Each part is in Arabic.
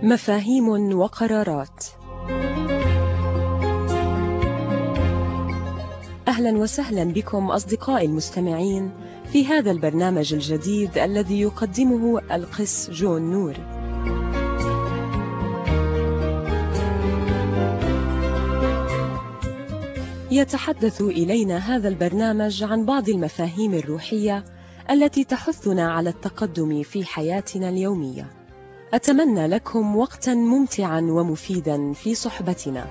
مفاهيم وقرارات. أهلا وسهلا بكم أصدقائي المستمعين في هذا البرنامج الجديد الذي يقدمه القس جون نور. يتحدث إلينا هذا البرنامج عن بعض المفاهيم الروحية التي تحثنا على التقدم في حياتنا اليومية. أتمنى لكم وقتا ممتعا ومفيدا في صحبتنا.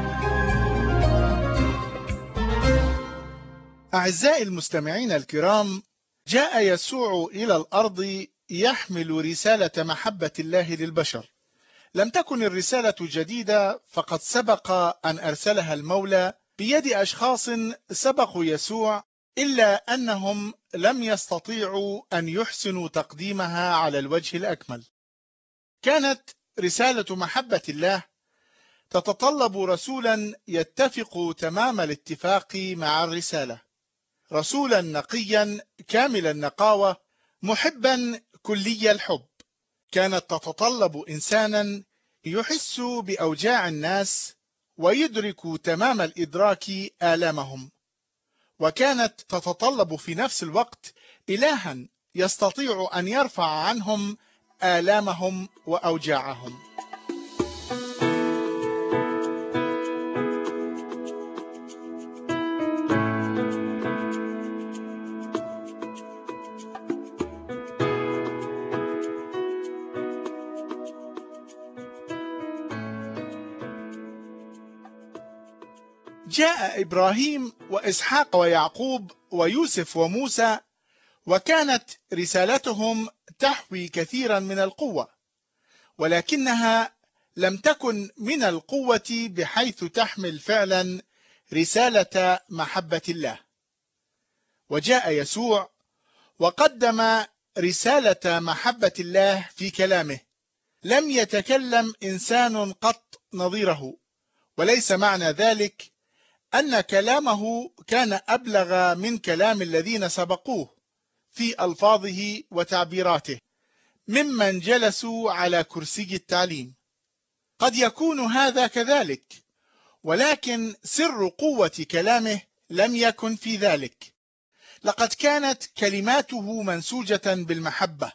أعزائي المستمعين الكرام، جاء يسوع إلى الأرض يحمل رسالة محبة الله للبشر. لم تكن الرسالة جديدة، فقد سبق أن أرسلها المولى بيد أشخاص سبقوا يسوع، إلا أنهم لم يستطيعوا أن يحسنوا تقديمها على الوجه الأكمل. كانت رسالة محبة الله تتطلب رسولا يتفق تمام الاتفاق مع الرسالة، رسولا نقيا كامل النقاوة، محبا كلي الحب. كانت تتطلب إنسانا يحس بأوجاع الناس ويدرك تمام الإدراك آلامهم، وكانت تتطلب في نفس الوقت إلها يستطيع أن يرفع عنهم آلامهم وأوجاعهم. جاء إبراهيم وإسحاق ويعقوب ويوسف وموسى، وكانت رسالتهم تحوي كثيرا من القوة، ولكنها لم تكن من القوة بحيث تحمل فعلا رسالة محبة الله. وجاء يسوع وقدم رسالة محبة الله في كلامه. لم يتكلم إنسان قط نظيره، وليس معنى ذلك أن كلامه كان أبلغ من كلام الذين سبقوه في ألفاظه وتعبيراته ممن جلسوا على كرسي التعليم. قد يكون هذا كذلك، ولكن سر قوة كلامه لم يكن في ذلك. لقد كانت كلماته منسوجة بالمحبة،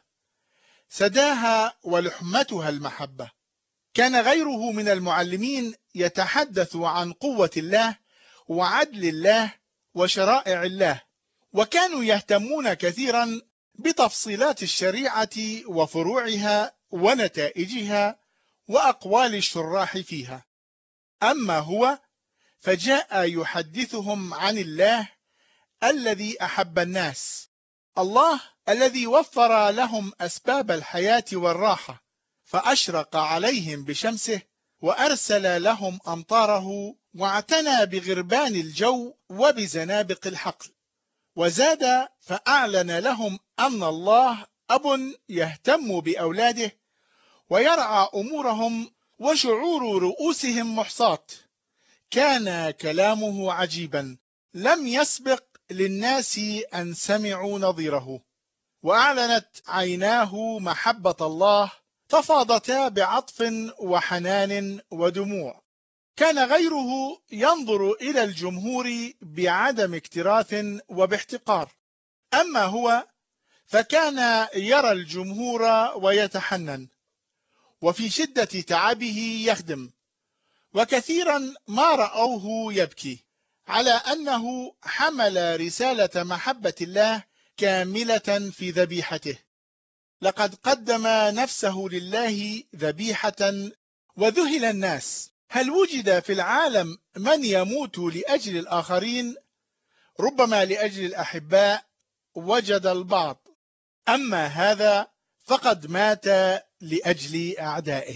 سداها ولحمتها المحبة. كان غيره من المعلمين يتحدث عن قوة الله وعدل الله وشرائع الله، وكانوا يهتمون كثيرا بتفصيلات الشريعة وفروعها ونتائجها وأقوال الشراح فيها. أما هو فجاء يحدثهم عن الله الذي أحب الناس، الله الذي وفر لهم أسباب الحياة والراحة، فأشرق عليهم بشمسه وأرسل لهم أمطاره، واعتنى بغربان الجو وبزنابق الحقل، وزاد فأعلن لهم أن الله أب يهتم بأولاده ويرعى أمورهم، وشعور رؤوسهم محصاة. كان كلامه عجيبا، لم يسبق للناس أن سمعوا نظيره. وأعلنت عيناه محبة الله، تفاضتا بعطف وحنان ودموع. كان غيره ينظر إلى الجمهور بعدم اكتراث وباحتقار، أما هو فكان يرى الجمهور ويتحنن، وفي شدة تعبه يخدم. وكثيرا ما رأوه يبكي على أنه حمل رسالة محبة الله كاملة في ذبيحته. لقد قدم نفسه لله ذبيحة، وذهل الناس. هل وجد في العالم من يموت لأجل الآخرين؟ ربما لأجل الأحباء وجد البعض، أما هذا فقد مات لأجل أعدائه.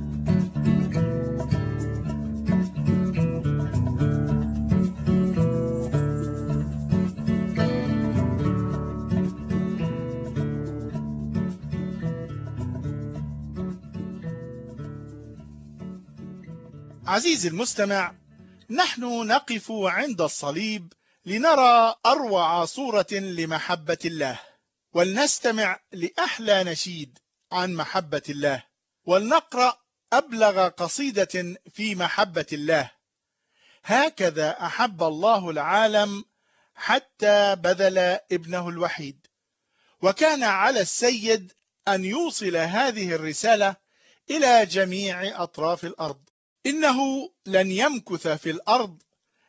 عزيزي المستمع، نحن نقف عند الصليب لنرى أروع صورة لمحبة الله، ولنستمع لأحلى نشيد عن محبة الله، ولنقرأ أبلغ قصيدة في محبة الله: هكذا أحب الله العالم حتى بذل ابنه الوحيد. وكان على السيد أن يوصل هذه الرسالة إلى جميع أطراف الأرض. إنه لن يمكث في الأرض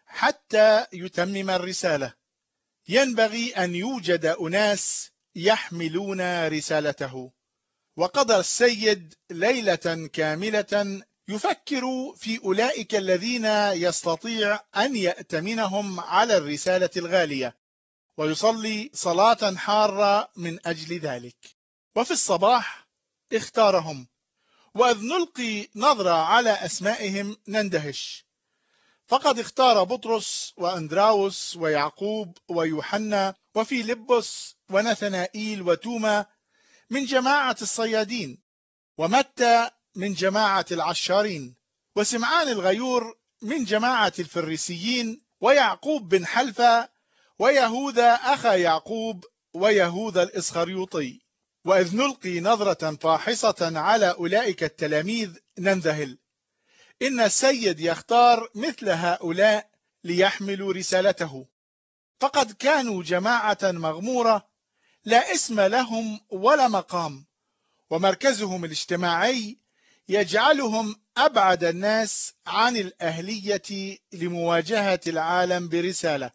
حتى يتمم الرسالة. ينبغي أن يوجد أناس يحملون رسالته. وقضى السيد ليلة كاملة يفكر في أولئك الذين يستطيع أن يأتمنهم على الرسالة الغالية، ويصلي صلاة حارة من أجل ذلك. وفي الصباح اختارهم، وإذ نلقي نظرة على أسمائهم نندهش، فقد اختار بطرس وأندراوس ويعقوب ويوحنا وفيلبس ونثنائيل وتوما من جماعة الصيادين، ومتى من جماعة العشارين، وسمعان الغيور من جماعة الفريسيين، ويعقوب بن حلفة، ويهوذا أخا يعقوب، ويهوذا الإسخريوطي. وإذ نلقي نظرة فاحصة على أولئك التلاميذ ننذهل. إن السيد يختار مثل هؤلاء ليحملوا رسالته، فقد كانوا جماعة مغمورة لا اسم لهم ولا مقام، ومركزهم الاجتماعي يجعلهم أبعد الناس عن الأهلية لمواجهة العالم برسالة.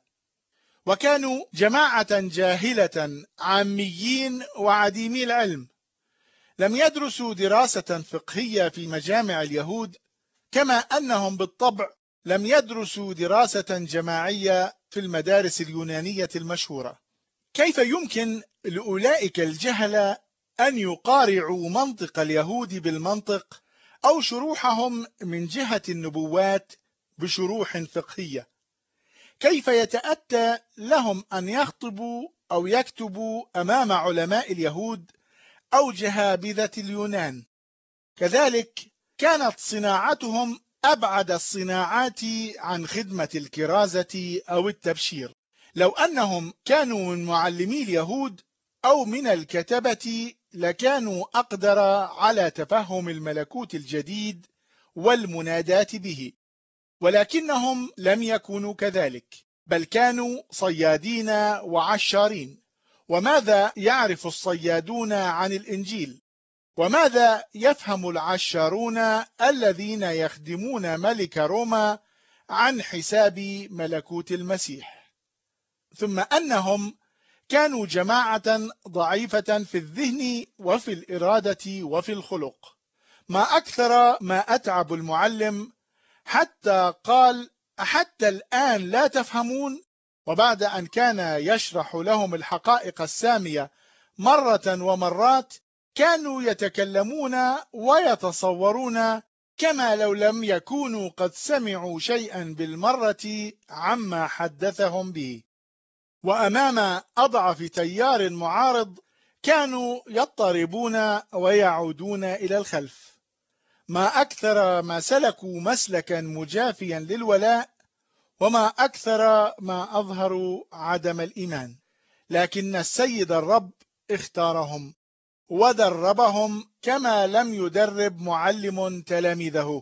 وكانوا جماعة جاهلة عاميين وعديمي العلم، لم يدرسوا دراسة فقهية في مجامع اليهود، كما أنهم بالطبع لم يدرسوا دراسة جماعية في المدارس اليونانية المشهورة. كيف يمكن لأولئك الجهلة أن يقارعوا منطق اليهود بالمنطق، أو شروحهم من جهة النبوات بشروح فقهية؟ كيف يتأتى لهم أن يخطبوا أو يكتبوا أمام علماء اليهود أو جهابذة اليونان؟ كذلك كانت صناعتهم أبعد الصناعات عن خدمة الكرازة أو التبشير. لو أنهم كانوا من معلمي اليهود أو من الكتبة لكانوا أقدر على تفهم الملكوت الجديد والمنادات به، ولكنهم لم يكونوا كذلك، بل كانوا صيادين وعشارين. وماذا يعرف الصيادون عن الإنجيل؟ وماذا يفهم العشارون الذين يخدمون ملك روما عن حساب ملكوت المسيح؟ ثم أنهم كانوا جماعة ضعيفة في الذهن وفي الإرادة وفي الخلق. ما أكثر ما أتعب المعلم، حتى قال: حتى الآن لا تفهمون؟ وبعد أن كان يشرح لهم الحقائق السامية مرة ومرات، كانوا يتكلمون ويتصورون كما لو لم يكونوا قد سمعوا شيئا بالمرة عما حدثهم به. وأمام أضعف تيار معارض كانوا يضطربون ويعودون إلى الخلف. ما أكثر ما سلكوا مسلكا مجافيا للولاء، وما أكثر ما أظهروا عدم الإيمان. لكن السيد الرب اختارهم ودربهم كما لم يدرب معلم تلاميذه.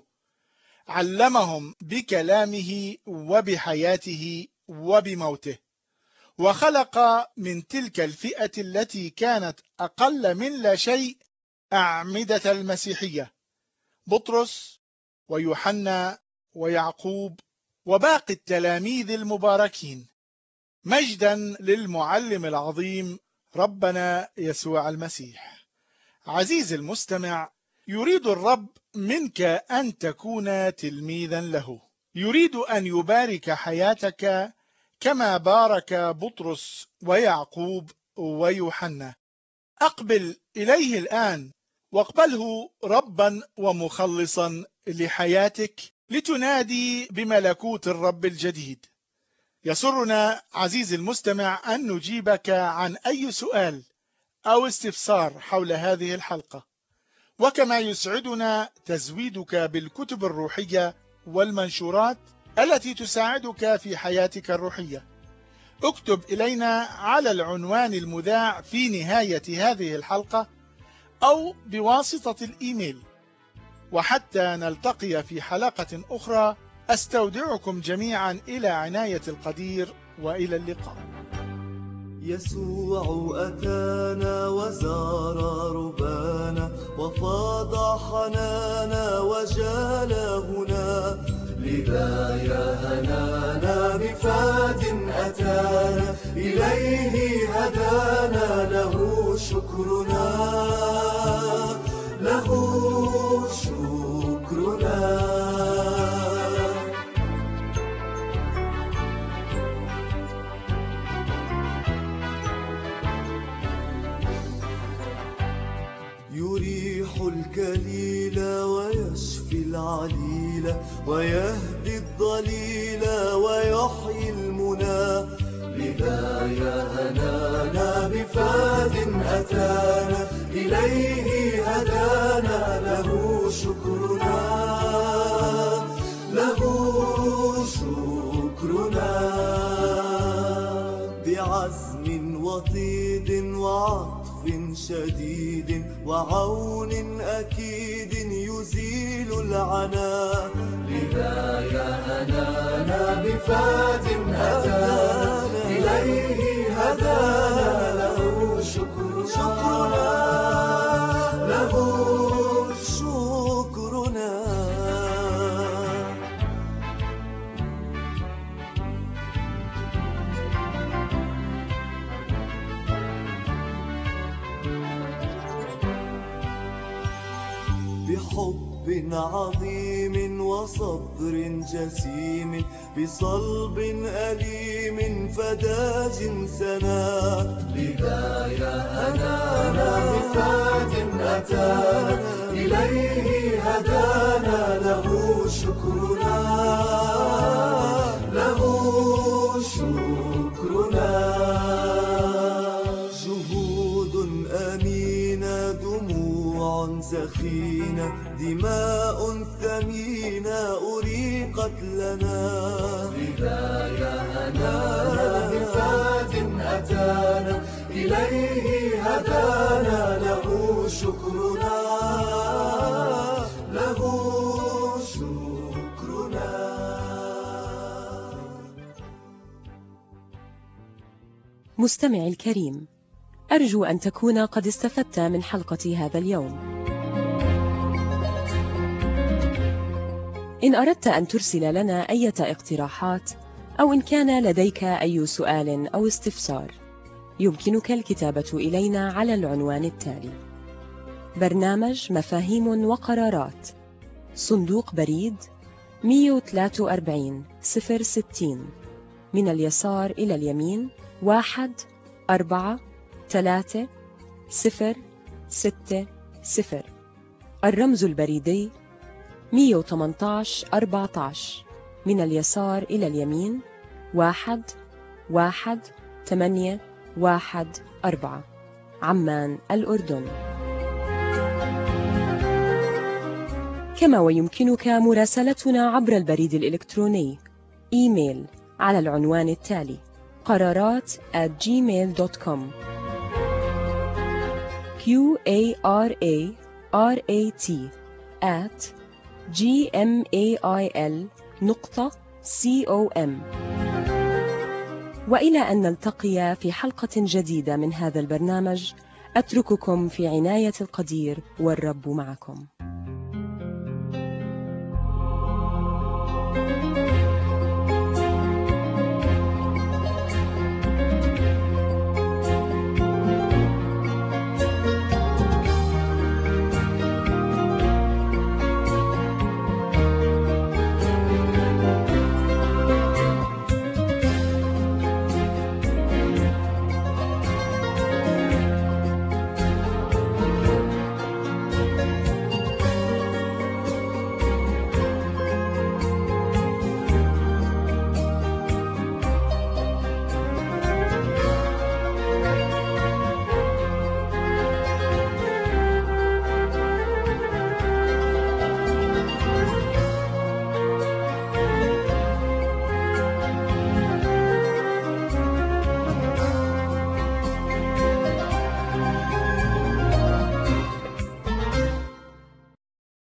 علمهم بكلامه وبحياته وبموته، وخلق من تلك الفئة التي كانت أقل من لا شيء أعمدة المسيحية: بطرس ويوحنا ويعقوب وباقي التلاميذ المباركين. مجدا للمعلم العظيم ربنا يسوع المسيح. عزيزي المستمع، يريد الرب منك أن تكون تلميذا له. يريد أن يبارك حياتك كما بارك بطرس ويعقوب ويوحنا. أقبل إليه الآن واقبله ربا ومخلصا لحياتك، لتنادي بملكوت الرب الجديد. يسرنا عزيزي المستمع أن نجيبك عن أي سؤال أو استفسار حول هذه الحلقة، وكما يسعدنا تزويدك بالكتب الروحية والمنشورات التي تساعدك في حياتك الروحية. اكتب إلينا على العنوان المذاع في نهاية هذه الحلقة، أو بواسطة الإيميل. وحتى نلتقي في حلقة أخرى أستودعكم جميعا إلى عناية القدير، وإلى اللقاء. يسوع أتانا وزار ربانا وفاض حنانا وجال هنا، لذا يا هنانا بفاد أتانا إليه هدانا، له شكرنا له شكرنا. يريح الكليل ويشفي العليل ويهدي الضليل ويحيي المنى، لذا يا هنانا بفاد أتانا إليه هدانا، له شكرنا له شكرنا. بعزم وطيد وعطف شديد وعون أكيد يزيل العنا، لذا يا هنانا بفاد أتانا إليه هدانا، له شكرنا له شكرنا. بحب عظيم وصبر جسيم بصلب أليم فدا جنسنا، لذا يا هنانا بفاد أتانا إليه هدانا، له شكرنا له شكرنا. جهود أمينة دموع سخينة دماء ثمينة أريقت لنا، لذا يا هنانا بفاد أتانا إليه هدانا، له شكرنا له شكرنا. مستمعي الكريم، أرجو أن تكون قد استفدت من حلقة هذا اليوم. إن أردت أن ترسل لنا أي اقتراحات أو إن كان لديك أي سؤال أو استفسار، يمكنك الكتابة إلينا على العنوان التالي: برنامج مفاهيم وقرارات، صندوق بريد 143 060، من اليسار إلى اليمين 1436060. الرمز البريدي 118 14، من اليسار إلى اليمين 11814، عمان الأردن. كما ويمكنك مراسلتنا عبر البريد الإلكتروني إيميل على العنوان التالي: قرارات@gmail.com QARARAT@gmail.com. وإلى أن نلتقي في حلقة جديدة من هذا البرنامج، أترككم في عناية القدير، والرب معكم.